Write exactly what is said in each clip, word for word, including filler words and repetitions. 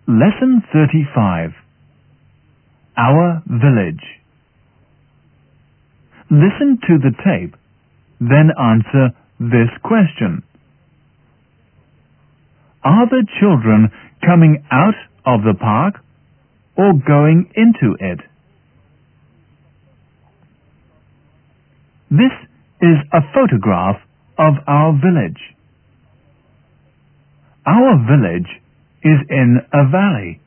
Lesson thirty-five. Our Village. Listen to the tape, then answer this question. Are the children coming out of the park or going into it? This is a photograph of our village. Our village is in a valley.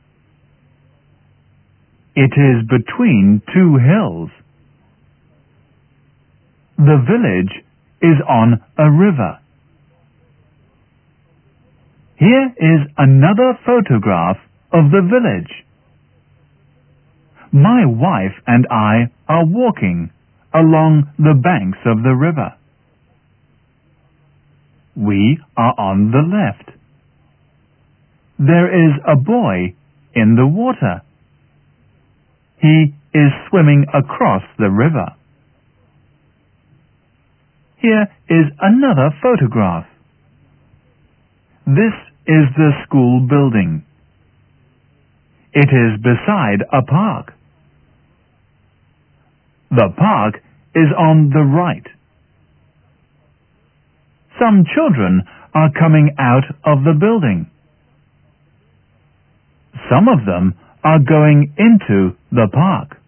It is between two hills. The village is on a river. Here is another photograph of the village. My wife and I are walking along the banks of the river. We are on the left. There is a boy in the water. He is swimming across the river. Here is another photograph. This is the school building. It is beside a park. The park is on the right. Some children are coming out of the building. Some of them are going into the park.